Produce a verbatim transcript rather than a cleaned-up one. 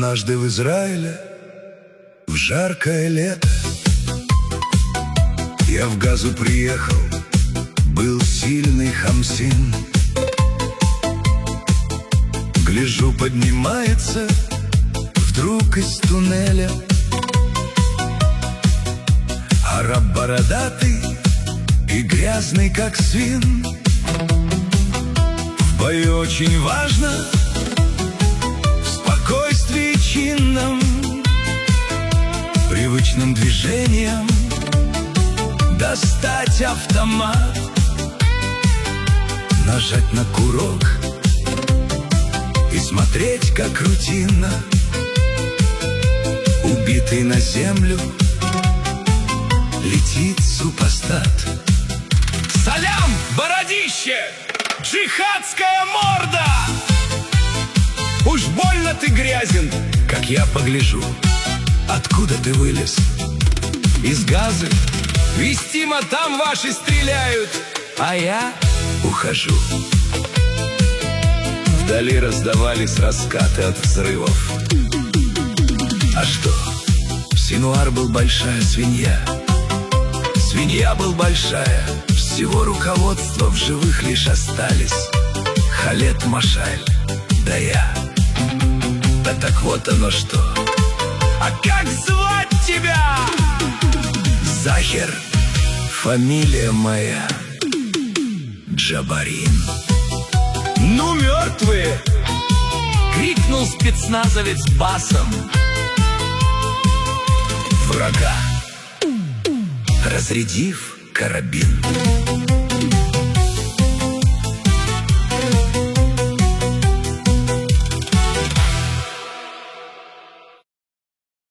Однажды в Израиле, в жаркое лето, я в Газу приехал, был сильный Хамсин. Гляжу, поднимается вдруг из туннеля араб бородатый и грязный, как свин. В бою очень важно в спокойствии чинном, привычным движением достать автомат, нажать на курок и смотреть, как рутинно убитый на землю летит супостат. Салям, бородище! Джихадская морда! Уж больно ты грязен, как я погляжу. Откуда ты вылез? Из Газы. Вестимо, там ваши стреляют, а я ухожу. Вдали раздавались раскаты от взрывов. А что? Синуар был большая свинья. Свинья был большая. Всего руководства в живых лишь остались Халед Машаль, да я. Да так вот оно что. А как звать тебя? Захер, фамилия моя Джабарин. Ну, мертвые! Крикнул спецназовец басом. Врага разрядив карабин.